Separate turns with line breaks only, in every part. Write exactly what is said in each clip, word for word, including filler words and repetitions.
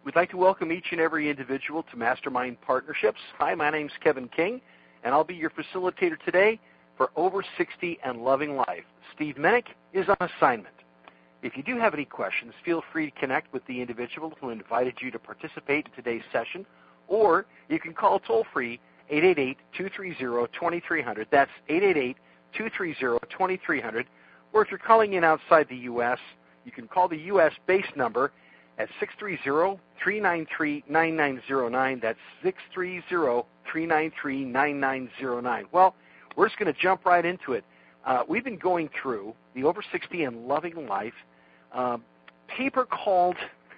We'd like to welcome each and every individual to Mastermind Partnerships. Hi, my name's Kevin King, and I'll be your facilitator today for Over sixty and Loving Life. Steve Mennick is on assignment. If you do have any questions, feel free to connect with the individual who invited you to participate in today's session, or you can call toll-free eight eight eight, two three zero, two three zero zero. That's eight eight eight, two three zero, two three zero zero. Or if you're calling in outside the U S, you can call the U S-based number at six three zero, three nine three, nine nine zero nine. That's six three zero, three nine three, nine nine zero nine. Well, we're just going to jump right into it. Uh, we've been going through the Over sixty and Loving Life uh, paper called,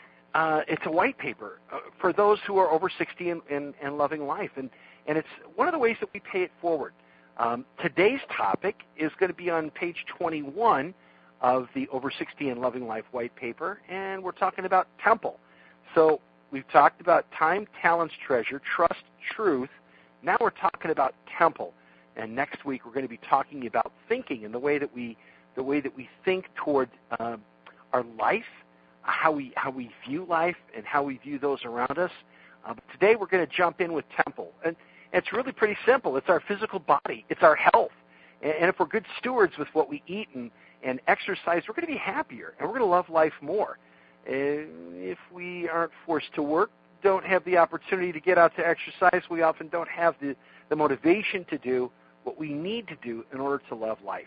uh, it's a white paper uh, for those who are over sixty and, and, and loving life. And, and it's one of the ways that we pay it forward. Um, today's topic is going to be on page twenty-one of the Over sixty and Loving Life white paper, and we're talking about temple. So we've talked about time, talents, treasure, trust, truth. Now we're talking about temple. And next week we're going to be talking about thinking and the way that we, the way that we think toward um, our life, how we how we view life, and how we view those around us. Uh, but today we're going to jump in with temple, and it's really pretty simple. It's our physical body. It's our health. And, and if we're good stewards with what we eat and and exercise, we're going to be happier, and we're going to love life more. Uh, if we aren't forced to work, don't have the opportunity to get out to exercise, we often don't have the, the motivation to do what we need to do in order to love life.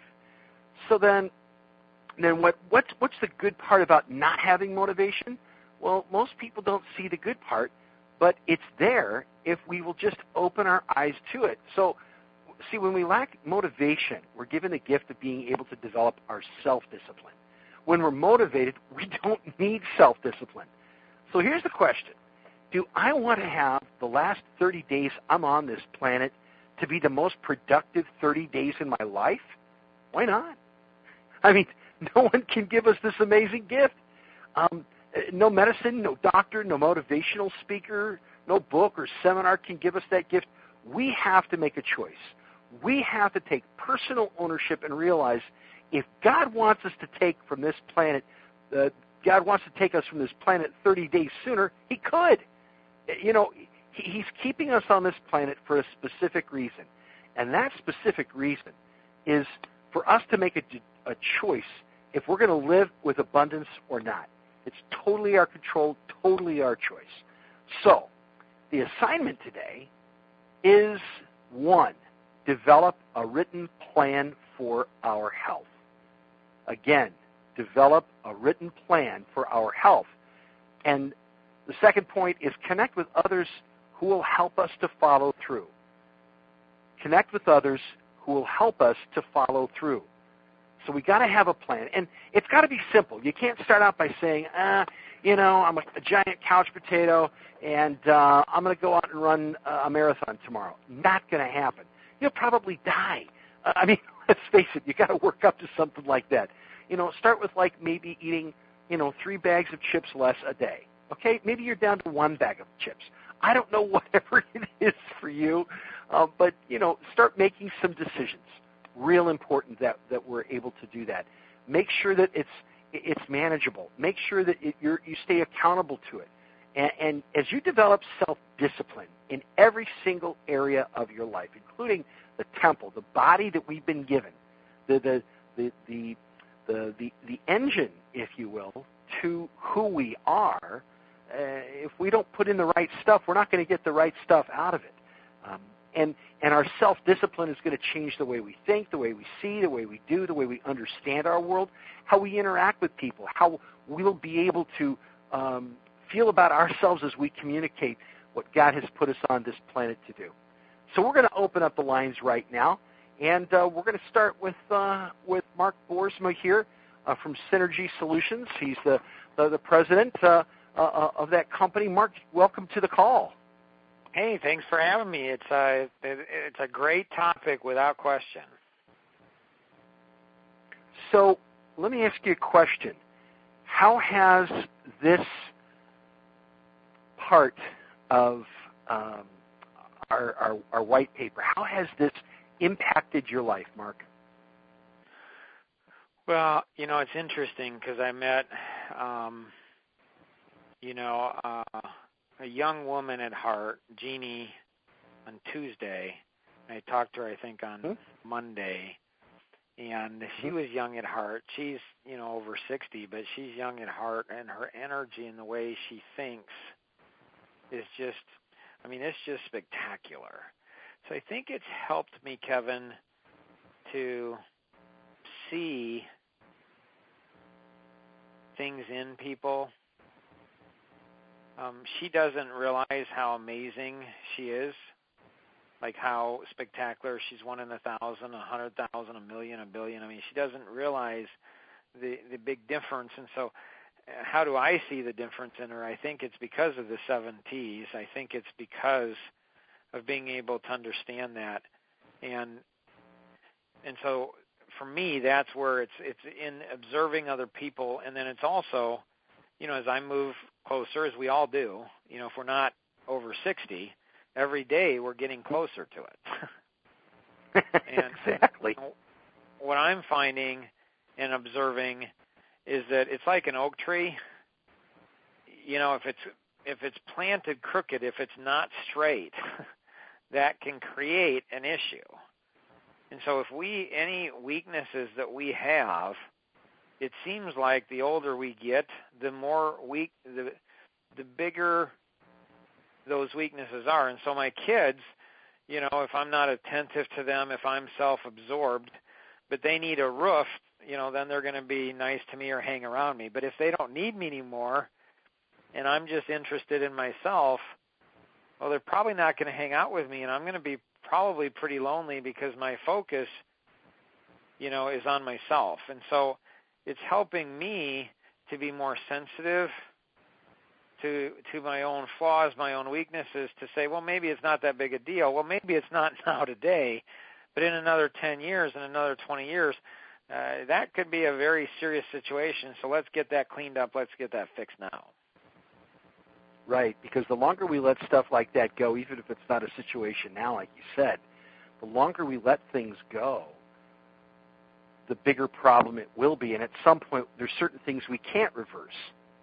So then, then what, what's, what's the good part about not having motivation? Well, most people don't see the good part, but it's there if we will just open our eyes to it. So, see, when we lack motivation, we're given the gift of being able to develop our self-discipline. When we're motivated, we don't need self-discipline. So here's the question. Do I want to have the last thirty days I'm on this planet to be the most productive thirty days in my life? Why not? I mean, no one can give us this amazing gift. Um, no medicine, no doctor, no motivational speaker, no book or seminar can give us that gift. We have to make a choice. We have to take personal ownership and realize if God wants us to take from this planet, uh, God wants to take us from this planet thirty days sooner, He could. You know, he, He's keeping us on this planet for a specific reason. And that specific reason is for us to make a, a choice if we're going to live with abundance or not. It's totally our control, totally our choice. So, the assignment today is, one, develop a written plan for our health. Again, develop a written plan for our health. And the second point is connect with others who will help us to follow through. Connect with others who will help us to follow through. So we got to have a plan. And it's got to be simple. You can't start out by saying, ah, you know, I'm a, a giant couch potato, and uh, I'm going to go out and run a marathon tomorrow. Not going to happen. You'll probably die. Uh, I mean, let's face it, you got to work up to something like that. You know, start with like maybe eating, you know, three bags of chips less a day. Okay, maybe you're down to one bag of chips. I don't know, whatever it is for you, uh, but, you know, start making some decisions. Real important that, that we're able to do that. Make sure that it's it's manageable. Make sure that it, you're, you stay accountable to it. And, and as you develop self-discipline in every single area of your life, including the temple, the body that we've been given, the the the the the, the, the engine, if you will, to who we are, uh, if we don't put in the right stuff, we're not going to get the right stuff out of it. Um, and and our self-discipline is going to change the way we think, the way we see, the way we do, the way we understand our world, how we interact with people, how we'll be able to um, feel about ourselves as we communicate what God has put us on this planet to do. So we're going to open up the lines right now, and uh, we're going to start with uh, with Mark Boersma here uh, from Synergy Solutions. He's the the, the president uh, uh, of that company. Mark, welcome to the call.
Hey, thanks for having me. It's a, it's a great topic without question.
So let me ask you a question. How has this part of um, our, our, our white paper, how has this impacted your life, Mark?
Well, you know, it's interesting because I met, um, you know, uh, a young woman at heart, Jeannie, on Tuesday. I talked to her, I think, on mm-hmm. Monday, and she mm-hmm. was young at heart. She's, you know, over sixty, but she's young at heart, and her energy and the way she thinks is just, I mean, it's just spectacular. So I think it's helped me, Kevin, to see things in people. Um, she doesn't realize how amazing she is, like how spectacular she's one in a thousand, a hundred thousand, a million, a billion. I mean, she doesn't realize the the big difference. And so how do I see the difference in her? I think it's because of the seven T's. I think it's because of being able to understand that. And and so for me, that's where it's it's in observing other people, and then it's also, you know, as I move closer, as we all do, you know, if we're not over sixty, every day we're getting closer to it. And
exactly.
What I'm finding and observing is that it's like an oak tree. You know, if it's if it's planted crooked, if it's not straight, that can create an issue. And so if we, any weaknesses that we have, it seems like the older we get, the more weak, the the bigger those weaknesses are. And so my kids, you know, if I'm not attentive to them, if I'm self-absorbed, but they need a roof, you know, then they're going to be nice to me or hang around me. But if they don't need me anymore and I'm just interested in myself, well, they're probably not going to hang out with me, and I'm going to be probably pretty lonely because my focus, you know, is on myself. And so it's helping me to be more sensitive to to my own flaws, my own weaknesses, to say, well, maybe it's not that big a deal. Well, maybe it's not now today, but in another ten years, in another twenty years, uh, that could be a very serious situation. So let's get that cleaned up. Let's get that fixed now.
Right, because the longer we let stuff like that go, even if it's not a situation now, like you said, the longer we let things go, the bigger problem it will be. And at some point, there's certain things we can't reverse.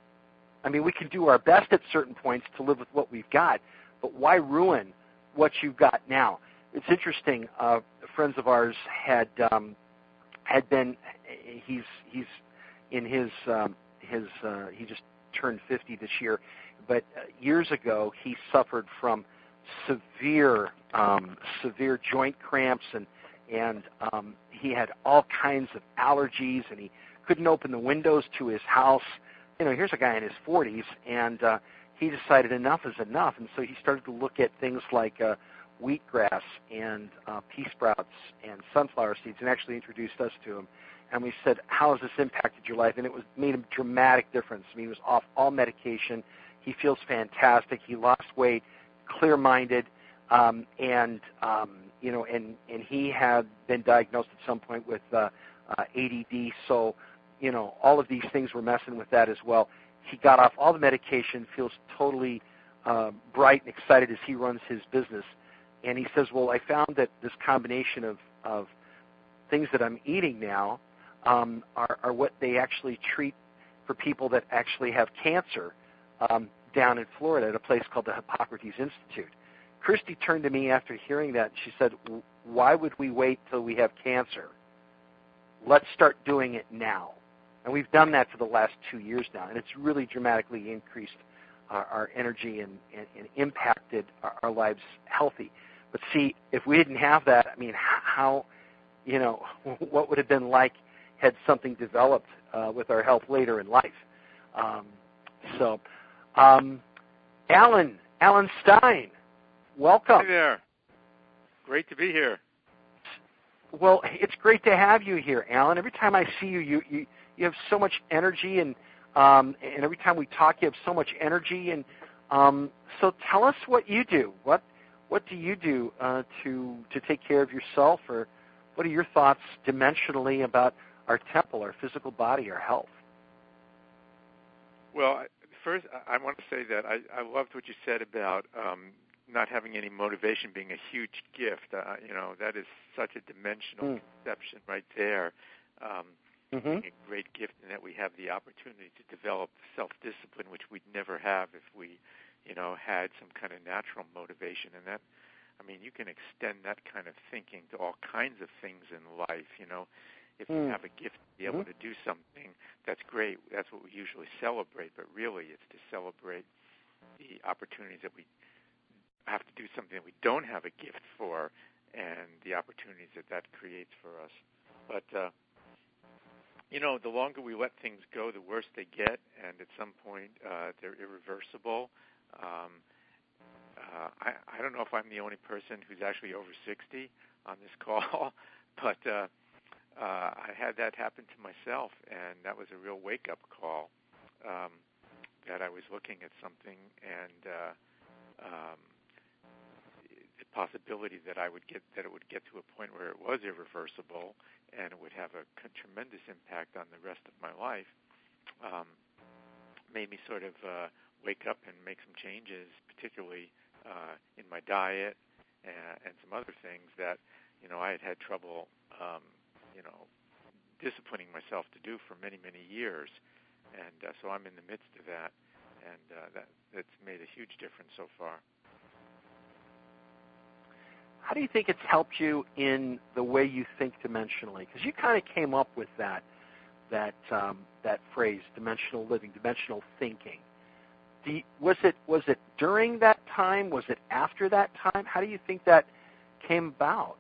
I mean, we can do our best at certain points to live with what we've got, but why ruin what you've got now? It's interesting. Uh, friends of ours had um, had been. He's he's in his um, his. Uh, he just turned fifty this year, but uh, years ago he suffered from severe um, severe joint cramps, and and um, he had all kinds of allergies, and he couldn't open the windows to his house. You know, here's a guy in his forties, and uh, he decided enough is enough, and so he started to look at things like uh, wheatgrass and uh, pea sprouts and sunflower seeds, and actually introduced us to him. And we said, how has this impacted your life? And it was made a dramatic difference. I mean, he was off all medication. He feels fantastic. He lost weight, clear-minded, um, and um, you know, and and he had been diagnosed at some point with uh, uh, A D D. So, you know, all of these things were messing with that as well. He got off all the medication, feels totally uh, bright and excited as he runs his business. And he says, well, I found that this combination of, of things that I'm eating now um, are, are what they actually treat for people that actually have cancer um, down in Florida at a place called the Hippocrates Institute. Christy turned to me after hearing that, and she said, why would we wait till we have cancer? Let's start doing it now. And we've done that for the last two years now, and it's really dramatically increased our, our energy and, and, and impacted our, our lives healthy. But see, if we didn't have that, I mean, how, you know, what would it have been like had something developed uh, with our health later in life? Um, so, um, Alan, Alan Stein, welcome.
Hey there. Great to be here.
Well, it's great to have you here, Alan. Every time I see you, you, you, you have so much energy, and um, and every time we talk, you have so much energy. And um, so tell us what you do. What What do you do uh, to to take care of yourself, or what are your thoughts dimensionally about our temple, our physical body, our health?
Well, first, I want to say that I, I loved what you said about um, not having any motivation being a huge gift. Uh, you know, that is such a dimensional mm. conception right there. Um,
Mm-hmm.
a great gift in that we have the opportunity to develop self-discipline, which we'd never have if we, you know, had some kind of natural motivation. And that, I mean, you can extend that kind of thinking to all kinds of things in life. You know, if you
Mm.
have a gift to be able
Mm-hmm.
to do something, that's great. That's what we usually celebrate. But really, it's to celebrate the opportunities that we have to do something that we don't have a gift for, and the opportunities that that creates for us. But uh, you know, the longer we let things go, the worse they get, and at some point, uh, they're irreversible. Um, uh, I, I don't know if I'm the only person who's actually over sixty on this call, but uh, uh, I had that happen to myself, and that was a real wake-up call. Um, that I was looking at something, and uh, um, the possibility that I would get that it would get to a point where it was irreversible, and it would have a tremendous impact on the rest of my life, um, made me sort of uh, wake up and make some changes, particularly uh, in my diet and, and some other things that, you know, I had had trouble, um, you know, disciplining myself to do for many, many years. And uh, so I'm in the midst of that, and uh, that, that's made a huge difference so far.
How do you think it's helped you in the way you think dimensionally? Because you kind of came up with that that um, that phrase, dimensional living, dimensional thinking. Do you, was it was it during that time? Was it after that time? How do you think that came about?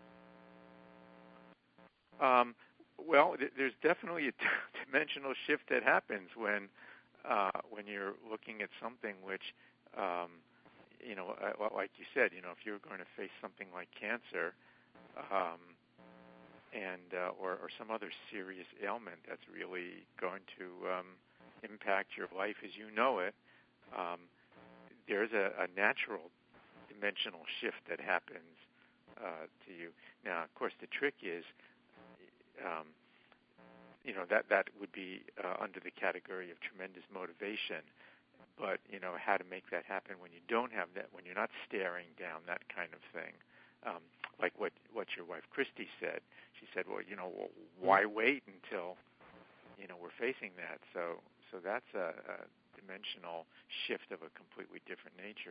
Um, well, th- there's definitely a t- dimensional shift that happens when uh, when you're looking at something which, um, you know, uh, like you said, you know, if you're going to face something like cancer, um, and uh, or, or some other serious ailment that's really going to um, impact your life as you know it, um, there's a, a natural dimensional shift that happens uh, to you. Now, of course, the trick is, um, you know, that that would be uh, under the category of tremendous motivation. But, you know, how to make that happen when you don't have that, when you're not staring down that kind of thing. Um, like what, what your wife, Christy, said. She said, well, you know, well, why wait until, you know, we're facing that? So so that's a, a dimensional shift of a completely different nature.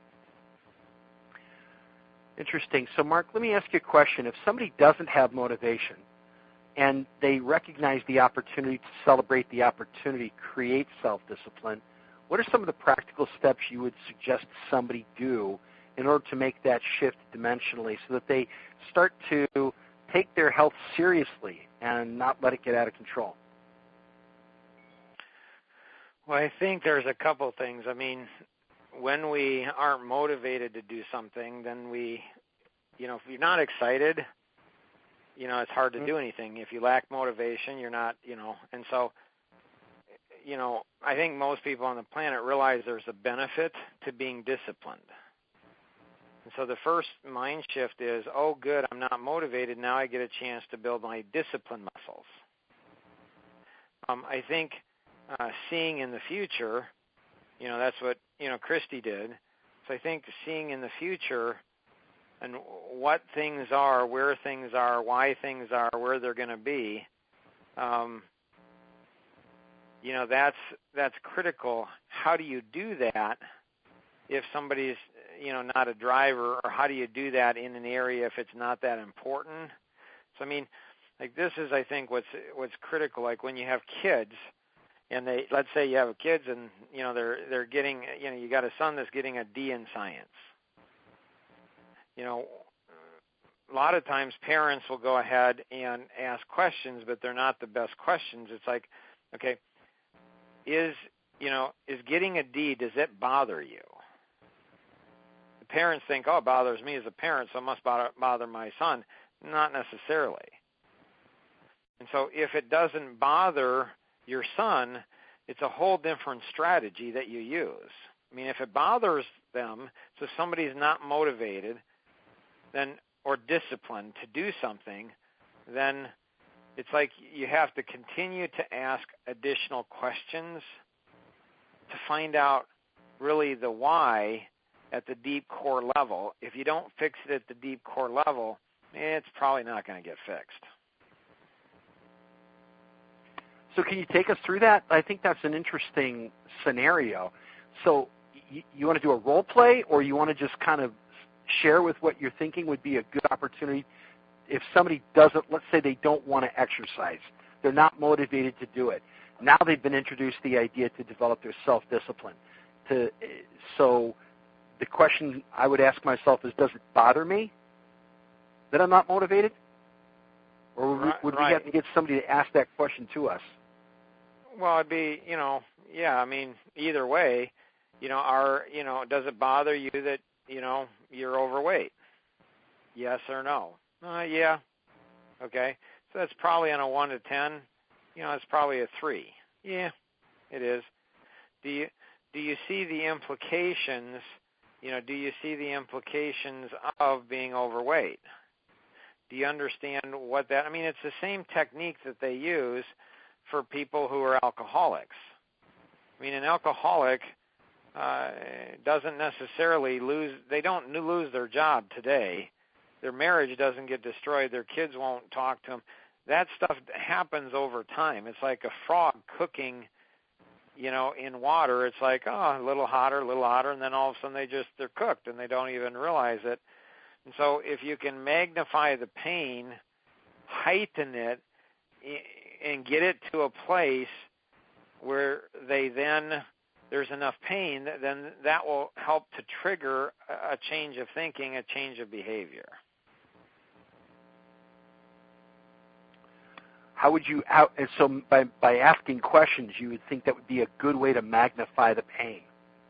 Interesting. So, Mark, let me ask you a question. If somebody doesn't have motivation and they recognize the opportunity to celebrate the opportunity, create self-discipline, what are some of the practical steps you would suggest somebody do in order to make that shift dimensionally so that they start to take their health seriously and not let it get out of control?
Well, I think there's a couple things. I mean, when we aren't motivated to do something, then we, you know, if you're not excited, you know, it's hard to do anything. If you lack motivation, you're not, you know, and so, you know, I think most people on the planet realize there's a benefit to being disciplined. And so the first mind shift is, oh, good, I'm not motivated. Now I get a chance to build my discipline muscles. Um, I think uh, seeing in the future, you know, that's what, you know, Christy did. So I think seeing in the future and what things are, where things are, why things are, where they're going to be, um, you know, that's that's critical. How do you do that if somebody's, you know, not a driver, or how do you do that in an area if it's not that important? So, I mean, like this is, I think, what's what's critical. Like when you have kids, and they, let's say you have kids, and you know they're they're getting, you know, you got a son that's getting a D in science. You know, a lot of times parents will go ahead and ask questions, but they're not the best questions. It's like, okay, is, you know, is getting a D, does it bother you? The parents think, oh, it bothers me as a parent, so it must bother, bother my son. Not necessarily. And so if it doesn't bother your son, it's a whole different strategy that you use. I mean, if it bothers them, so somebody's not motivated, then, or disciplined to do something, then it's like you have to continue to ask additional questions to find out really the why at the deep core level. If you don't fix it at the deep core level, it's probably not going to get fixed.
So can you take us through that? I think that's an interesting scenario. So you, you want to do a role play, or you want to just kind of share with what you're thinking would be a good opportunity if somebody doesn't, let's say they don't want to exercise. They're not motivated to do it. Now they've been introduced the idea to develop their self-discipline. To, so the question I would ask myself is, does it bother me that I'm not motivated? Or would,
right,
would
right.
we have to get somebody to ask that question to us?
Well, it'd be, you know, yeah, I mean, either way, you know, are, you know, does it bother you that, you know, you're overweight? Yes or no? Uh, yeah. Okay. So that's probably on a one to ten. You know, it's probably a three. Yeah, it is. Do you do you see the implications? You know, do you see the implications of being overweight? Do you understand what that? I mean, it's the same technique that they use for people who are alcoholics. I mean, an alcoholic uh, doesn't necessarily lose. They don't lose their job today. Their marriage doesn't get destroyed. Their kids won't talk to them. That stuff happens over time. It's like a frog cooking, you know, in water. It's like, oh, a little hotter, a little hotter, and then all of a sudden they just, they're cooked and they don't even realize it. And so if you can magnify the pain, heighten it, and get it to a place where they then, there's enough pain, then that will help to trigger a change of thinking, a change of behavior.
How would you, how, and so by, by asking questions, you would think that would be a good way to magnify the pain.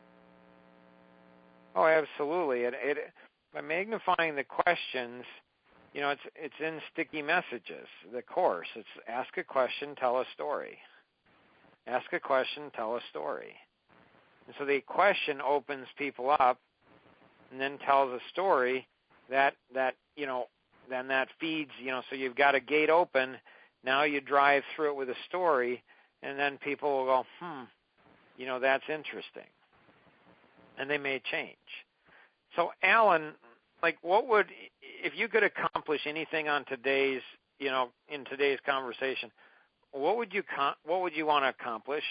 Oh, absolutely. It, it, by magnifying the questions, you know, it's it's in Sticky Messages, the course. It's ask a question, tell a story. Ask a question, tell a story. And so the question opens people up and then tells a story that, that you know, then that feeds, you know, so you've got a gate open. Now you drive through it with a story, and then people will go, hmm, you know, that's interesting. And they may change. So, Alan, like, what would, if you could accomplish anything on today's, you know, in today's conversation, what would you, what would you want to accomplish?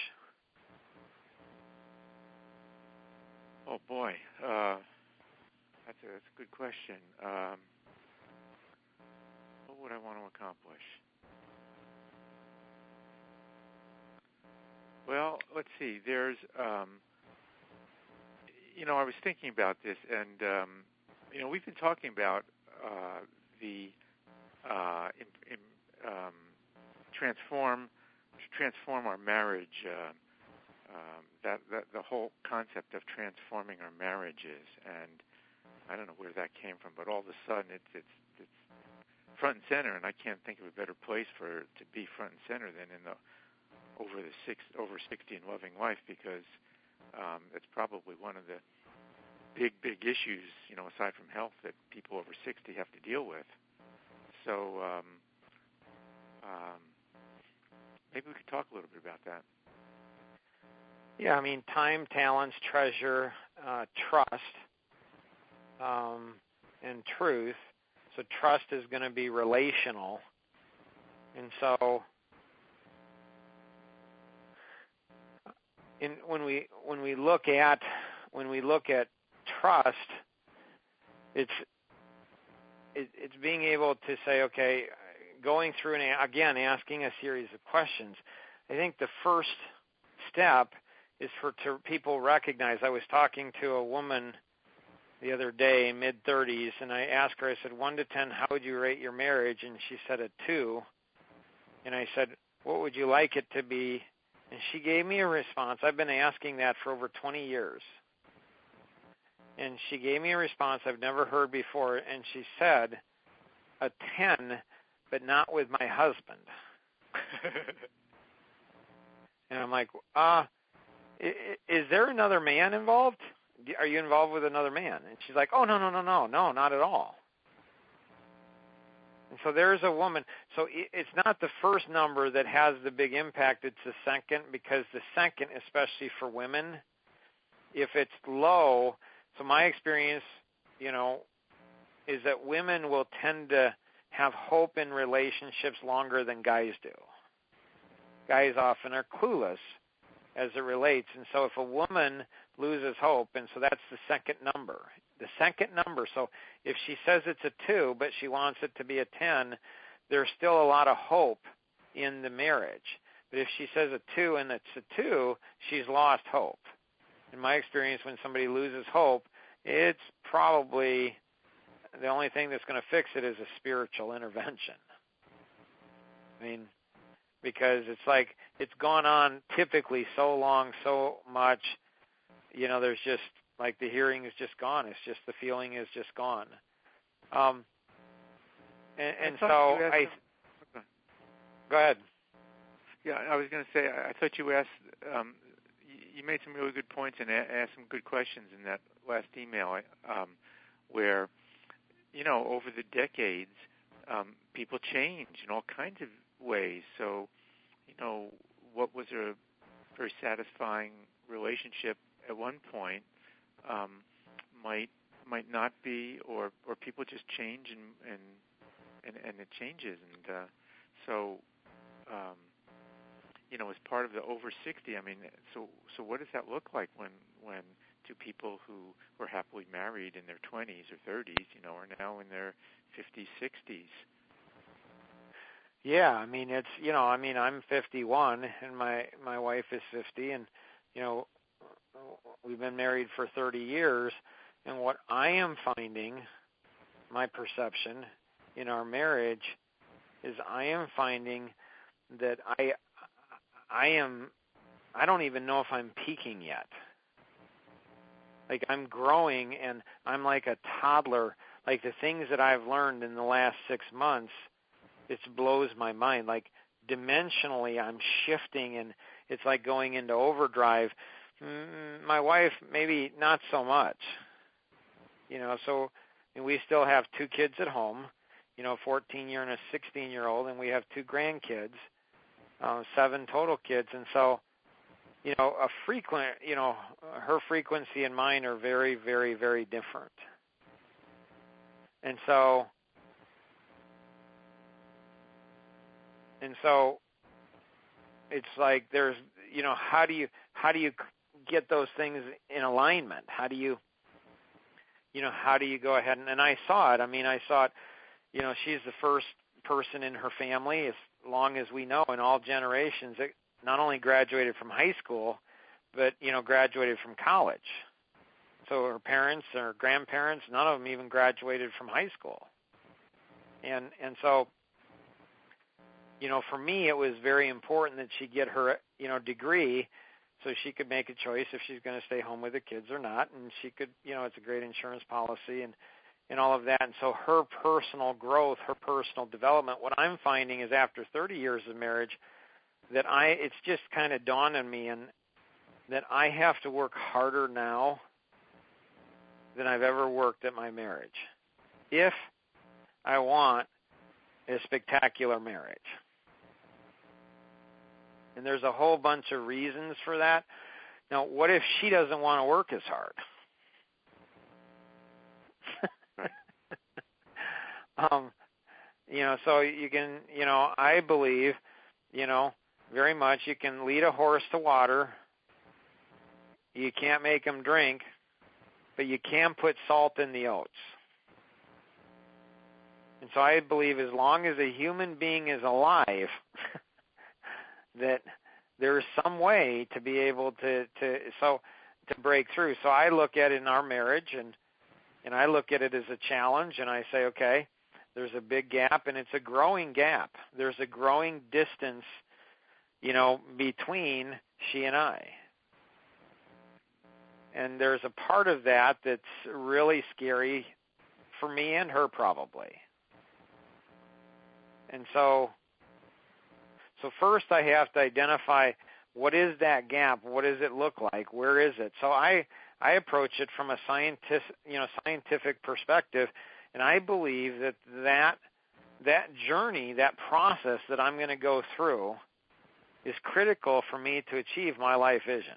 Oh boy, uh, that's a that's a good question. Um, what would I want to accomplish? Well, let's see. There's, um, you know, I was thinking about this, and um, you know, we've been talking about uh, the uh, in, in, um, transform transform our marriage. Uh, um, that, that the whole concept of transforming our marriages, and I don't know where that came from, but all of a sudden it's it's it's front and center, and I can't think of a better place for it to be front and center than in the over the six over sixty and loving life, because um, it's probably one of the big big issues, you know, aside from health, that people over sixty have to deal with. So um, um, maybe we could talk a little bit about that.
Yeah, I mean, time, talents, treasure, uh, trust, um, and truth. So trust is going to be relational, and so in, when we when we look at when we look at trust, it's it, it's being able to say, okay, going through and again asking a series of questions. I think the first step is for to people recognize. I was talking to a woman the other day, mid thirties, and I asked her, I said, one to ten, how would you rate your marriage? And she said a two. And I said, what would you like it to be? And she gave me a response. I've been asking that for over twenty years. And she gave me a response I've never heard before, and she said, a ten, but not with my husband. And I'm like, ah, uh, is there another man involved? Are you involved with another man? And she's like, oh, no, no, no, no, no, not at all. And so there's a woman. So it's not the first number that has the big impact. It's the second, because the second, especially for women, if it's low, so my experience, you know, is that women will tend to have hope in relationships longer than guys do. guys often are clueless as it relates. And so if a woman loses hope, and so that's the second number, the second number. So if she says it's a two, but she wants it to be a ten, there's still a lot of hope in the marriage. But if she says a two and it's a two, she's lost hope. In my experience, when somebody loses hope, it's probably the only thing that's going to fix it is a spiritual intervention. I mean, because it's like it's gone on typically so long, so much, you know, there's just like the hearing is just gone. It's just the feeling is just gone. Um, and, and
I
so I,
some,
go ahead.
Yeah, I was going to say, I thought you asked, um, you made some really good points and asked some good questions in that last email, um, where, you know, over the decades, um, people change in all kinds of ways. So, you know, what was a very satisfying relationship at one point um, might might not be, or, or people just change and and, and, and it changes. And uh, so, um, you know, as part of the over sixty, I mean, so so what does that look like when when two people who were happily married in their twenties or thirties, you know, are now in their fifties, sixties?
Yeah, I mean, it's, you know, I mean, I'm fifty-one and my, my wife is fifty, and, you know, we've been married for thirty years, and what I am finding, my perception in our marriage is I am finding that I I am, I don't even know if I'm peaking yet. Like I'm growing and I'm like a toddler. Like the things that I've learned in the last six months, it blows my mind. Like dimensionally I'm shifting and it's like going into overdrive. My wife, maybe not so much. You know, so and we still have two kids at home, you know, a fourteen-year and a sixteen-year-old, and we have two grandkids. Uh, seven total kids, and so, you know, a frequent, you know, her frequency and mine are very, very, very different. And so, and so, it's like there's, you know, how do you, how do you get those things in alignment? How do you, you know, how do you go ahead and, and I saw it. I mean, I saw it. You know, she's the first person in her family, as long as we know, in all generations, that not only graduated from high school, but, you know, graduated from college. So her parents or her grandparents, none of them even graduated from high school. And and so, you know, for me, it was very important that she get her, you know, degree so she could make a choice if she's going to stay home with the kids or not. And she could, you know, it's a great insurance policy and, and all of that. And so her personal growth, her personal development, what I'm finding is after thirty years of marriage that I, it's just kind of dawned on me and that I have to work harder now than I've ever worked at my marriage if I want a spectacular marriage. And there's a whole bunch of reasons for that. Now, what if she doesn't want to work as hard? Um, you know, so you can, you know, I believe, you know, very much you can lead a horse to water. You can't make him drink, but you can put salt in the oats. And so I believe as long as a human being is alive, that there's some way to be able to, to, so, to break through. So I look at it in our marriage and, and I look at it as a challenge and I say, okay, there's a big gap, and it's a growing gap. There's a growing distance, you know, between she and I. And there's a part of that that's really scary for me and her probably. And so, so first I have to identify what is that gap? What does it look like? Where is it? So I, I approach it from a scientific, you know, scientific perspective. And I believe that that, that journey, that process that I'm going to go through is critical for me to achieve my life vision.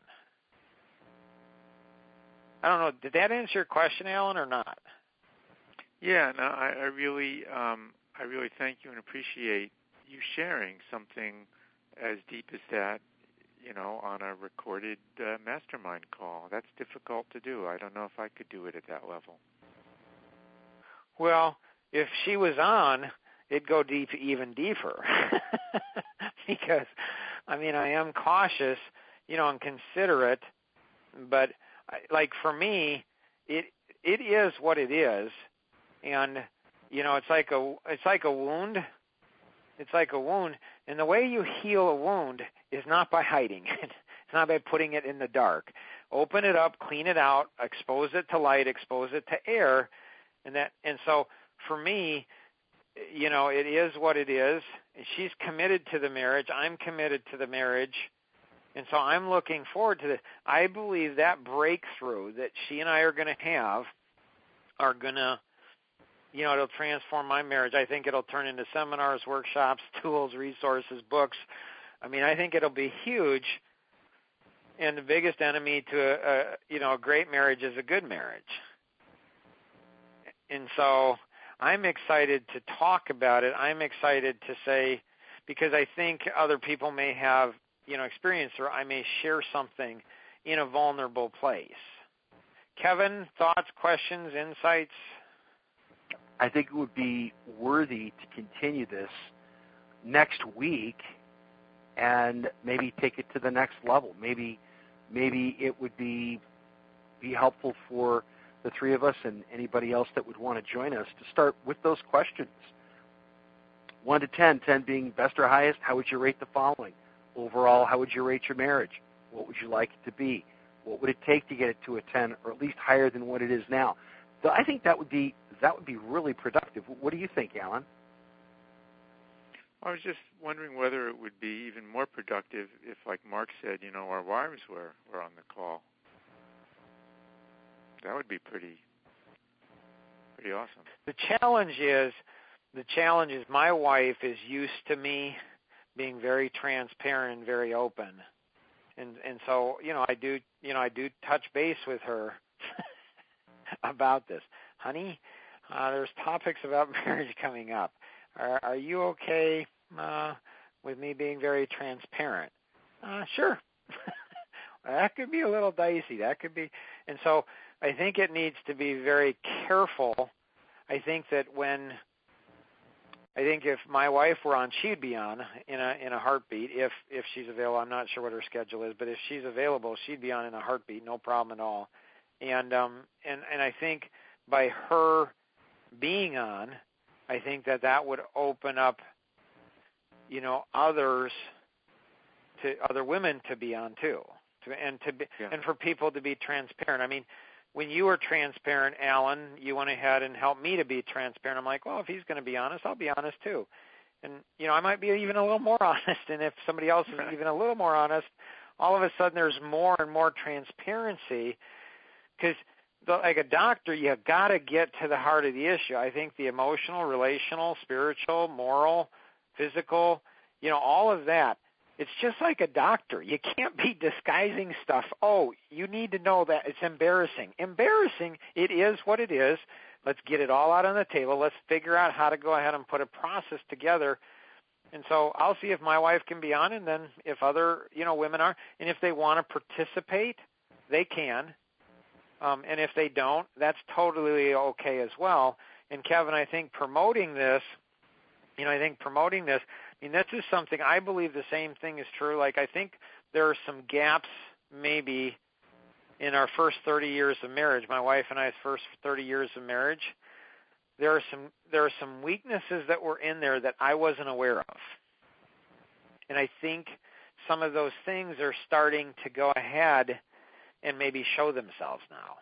I don't know, did that answer your question, Alan, or not?
Yeah, no, I, I really, um, I really thank you and appreciate you sharing something as deep as that, you know, on a recorded uh, mastermind call. That's difficult to do. I don't know if I could do it at that level.
Well, if she was on, it'd go deep, even deeper. Because, I mean, I am cautious, you know, and considerate, but like for me, it it is what it is, and you know, it's like a it's like a wound. It's like a wound, and the way you heal a wound is not by hiding it. It's not by putting it in the dark. Open it up, clean it out, expose it to light, expose it to air, and that. And so, for me, you know, it is what it is. She's committed to the marriage. I'm committed to the marriage. And so I'm looking forward to this. I believe that breakthrough that she and I are going to have are going to, you know, it'll transform my marriage. I think it'll turn into seminars, workshops, tools, resources, books. I mean, I think it'll be huge. And the biggest enemy to a, a you know, a great marriage is a good marriage. And so I'm excited to talk about it. I'm excited to say, because I think other people may have, you know, experience, or I may share something in a vulnerable place. Kevin, thoughts, questions, insights?
I think it would be worthy to continue this next week and maybe take it to the next level. Maybe maybe it would be be helpful for the three of us and anybody else that would want to join us to start with those questions. one to ten, ten being best or highest, how would you rate the following? Overall, how would you rate your marriage? What would you like it to be? What would it take to get it to a ten, or at least higher than what it is now? So I think that would be that would be really productive. What do you think, Alan?
I was just wondering whether it would be even more productive if, like Mark said, you know, our wives were, were on the call. That would be pretty pretty awesome.
The challenge is, the challenge is my wife is used to me being very transparent and very open. And and so, you know, I do, you know, I do touch base with her about this. Honey, uh, there's topics about marriage coming up. Are, are you okay uh, with me being very transparent? Uh, sure. That could be a little dicey. That could be, and so I think it needs to be very careful. I think that when, I think if my wife were on, she'd be on in a in a heartbeat. If if she's available, I'm not sure what her schedule is, but if she's available, she'd be on in a heartbeat, no problem at all. And um and and I think by her being on, I think that that would open up, you know, others to other women to be on too, to, and to be, yeah. and for people to be transparent. I mean, when you were transparent, Alan, you went ahead and helped me to be transparent. I'm like, well, if he's going to be honest, I'll be honest too. And, you know, I might be even a little more honest. And if somebody else is even a little more honest, all of a sudden there's more and more transparency. Because, like a doctor, you have got to get to the heart of the issue. I think the emotional, relational, spiritual, moral, physical, you know, all of that. It's just like a doctor. You can't be disguising stuff. Oh, you need to know that it's embarrassing. Embarrassing, it is what it is. Let's get it all out on the table. Let's figure out how to go ahead and put a process together. And so I'll see if my wife can be on, and then if other, you know, women are. And if they want to participate, they can. Um, and if they don't, that's totally okay as well. And Kevin, I think promoting this, you know, I think promoting this, I mean, this is something, I believe the same thing is true. Like, I think there are some gaps maybe in our first thirty years of marriage, my wife and I's first thirty years of marriage. There are some there are some weaknesses that were in there that I wasn't aware of. And I think some of those things are starting to go ahead and maybe show themselves now.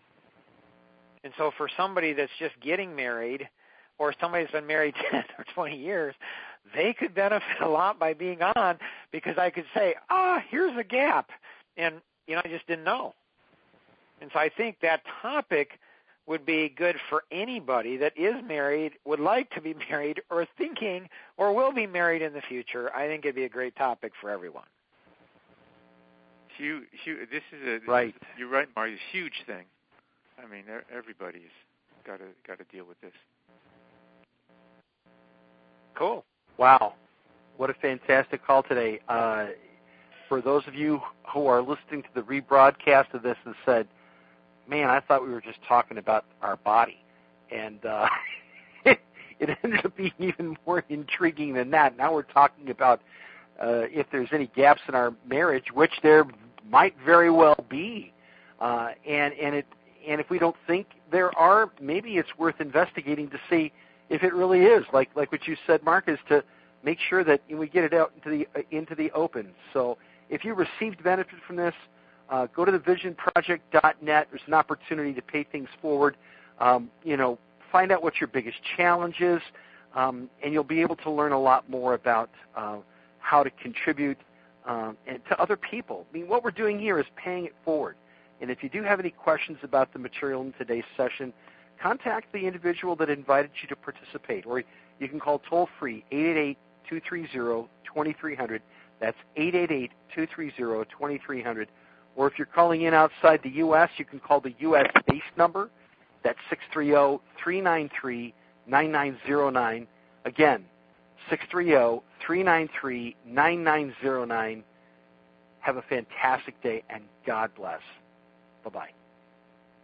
And so for somebody that's just getting married, or somebody that's been married ten or twenty years, they could benefit a lot by being on, because I could say, ah, here's a gap. And, you know, I just didn't know. And so I think that topic would be good for anybody that is married, would like to be married, or thinking, or will be married in the future. I think it'd be a great topic for everyone.
Huge, huge, this is a,
right.
This is, you're right, Marty, it's a huge thing. I mean, everybody's got to got to deal with this.
Cool.
Wow. What a fantastic call today. Uh, for those of you who are listening to the rebroadcast of this and said, man, I thought we were just talking about our body. And uh, it, it ended up being even more intriguing than that. Now we're talking about uh, if there's any gaps in our marriage, which there might very well be. Uh, and, and, it, and if we don't think there are, maybe it's worth investigating to see if it really is. Like, like what you said, Mark, is to make sure that we get it out into the, uh, into the open. So if you received benefit from this, uh, go to the vision project dot net. There's an opportunity to pay things forward. Um, you know, find out what your biggest challenge is, um, and you'll be able to learn a lot more about uh, how to contribute um, and to other people. I mean, what we're doing here is paying it forward. And if you do have any questions about the material in today's session, contact the individual that invited you to participate, or you can call toll-free eight eight eight, two three zero, two three zero zero. That's eight eight eight, two three zero, two three zero zero. Or if you're calling in outside the U S, you can call the U S-based number. That's six three zero, three nine three, nine nine zero nine. Again, six three zero, three nine three, nine nine zero nine. Have a fantastic day, and God bless. Bye-bye.